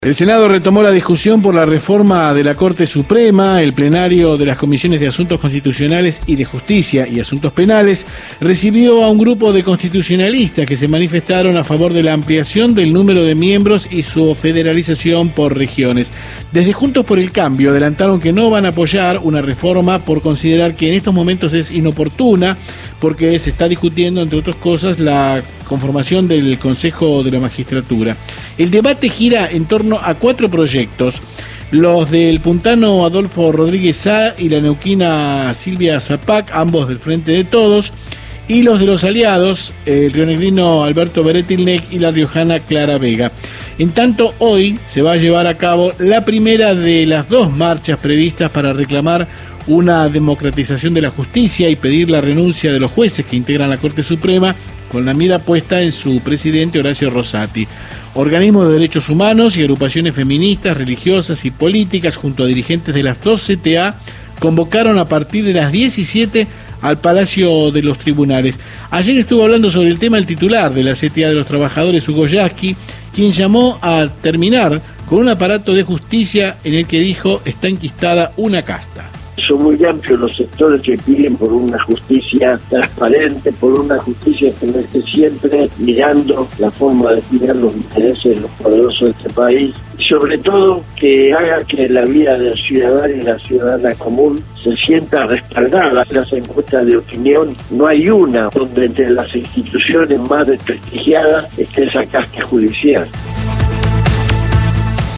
El Senado retomó la discusión por la reforma de la Corte Suprema. El plenario de las Comisiones de Asuntos Constitucionales y de Justicia y Asuntos Penales recibió a un grupo de constitucionalistas que se manifestaron a favor de la ampliación del número de miembros y su federalización por regiones. Desde Juntos por el Cambio adelantaron que no van a apoyar una reforma por considerar que en estos momentos es inoportuna porque se está discutiendo, entre otras cosas, la conformación del Consejo de la Magistratura. El debate gira en torno a 4 proyectos: los del puntano Adolfo Rodríguez Sá y la neuquina Silvia Zapac, ambos del Frente de Todos, y los de los aliados, el rionegrino Alberto Beretilnec y la riojana Clara Vega. En tanto, hoy se va a llevar a cabo la primera de las 2 marchas previstas para reclamar una democratización de la justicia y pedir la renuncia de los jueces que integran la Corte Suprema, con la mira puesta en su presidente Horacio Rosati. Organismos de derechos humanos y agrupaciones feministas, religiosas y políticas, junto a dirigentes de las 2 CTA, convocaron a partir de las 17 al Palacio de los Tribunales. Ayer estuvo hablando sobre el tema el titular de la CTA de los Trabajadores, Hugo Yasky, quien llamó a terminar con un aparato de justicia en el que dijo está enquistada una casta. Son muy amplios los sectores que piden por una justicia transparente, por una justicia que no esté siempre mirando la forma de cuidar los intereses de los poderosos de este país, y sobre todo que haga que la vida del ciudadano y la ciudadana común se sienta respaldada. Las encuestas de opinión, no hay una donde entre las instituciones más desprestigiadas esté esa casta judicial.